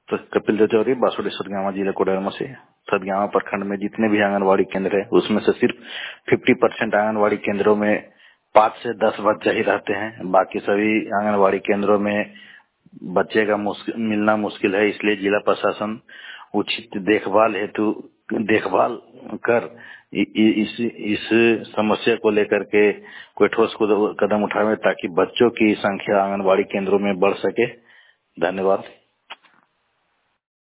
तो कपिल जचौरी, बासुडेश्वर गांव, जिला कोडरमा से सतगांव प्रखंड में जितने भी आंगनबाड़ी केंद्र है उसमें से सिर्फ 50% आंगनबाड़ी केंद्रों में 5 से 10 बच्चे ही रहते हैं। बाकी सभी आंगनबाड़ी केंद्रों में बच्चे का मिलना मुश्किल है। इसलिए जिला प्रशासन उचित देखभाल हेतु देखभाल कर इस समस्या को लेकर के कोई ठोस कदम उठावे ताकि बच्चों की संख्या आंगनबाड़ी केंद्रों में बढ़ सके। धन्यवाद।